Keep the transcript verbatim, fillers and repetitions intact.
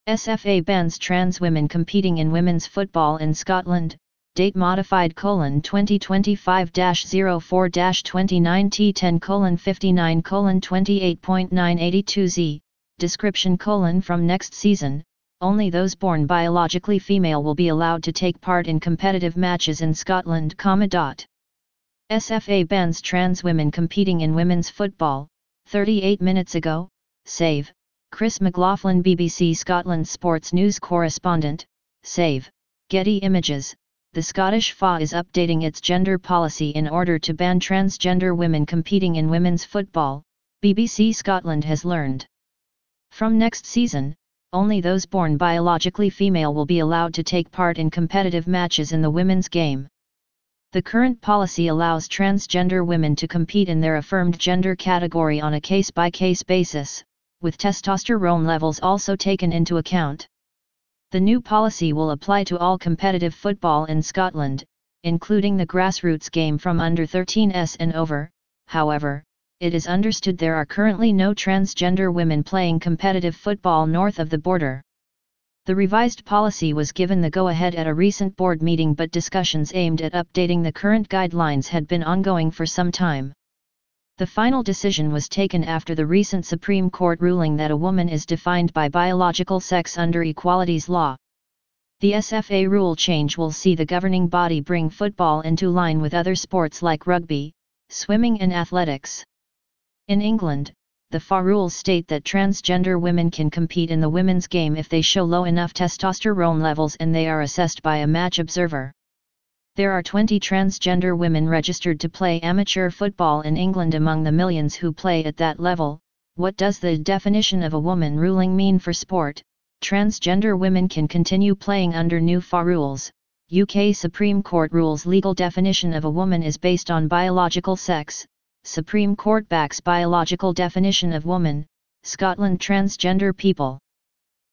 S F A bans trans women competing in women's football in Scotland, date modified colon twenty twenty-five dash oh four dash twenty-nine T ten colon fifty-nine colon twenty-eight point nine eighty-two Z, description colon from next season, only those born biologically female will be allowed to take part in competitive matches in Scotland, dot. S F A bans trans women competing in women's football, thirty-eight minutes ago, save. Chris McLaughlin, B B C Scotland Sports News correspondent, save. Getty Images. The Scottish F A is updating its gender policy in order to ban transgender women competing in women's football, B B C Scotland has learned. From next season, only those born biologically female will be allowed to take part in competitive matches in the women's game. The current policy allows transgender women to compete in their affirmed gender category on a case-by-case basis, with testosterone levels also taken into account. The new policy will apply to all competitive football in Scotland, including the grassroots game from under thirteens and over. However, it is understood there are currently no transgender women playing competitive football north of the border. The revised policy was given the go-ahead at a recent board meeting, but discussions aimed at updating the current guidelines had been ongoing for some time. The final decision was taken after the recent Supreme Court ruling that a woman is defined by biological sex under equalities law. The S F A rule change will see the governing body bring football into line with other sports like rugby, swimming and athletics. In England, the F A rules state that transgender women can compete in the women's game if they show low enough testosterone levels and they are assessed by a match observer. There are twenty transgender women registered to play amateur football in England among the millions who play at that level. What does the definition of a woman ruling mean for sport? Transgender women can continue playing under new F A rules. U K Supreme Court rules legal definition of a woman is based on biological sex. Supreme Court backs biological definition of woman. Scotland transgender people.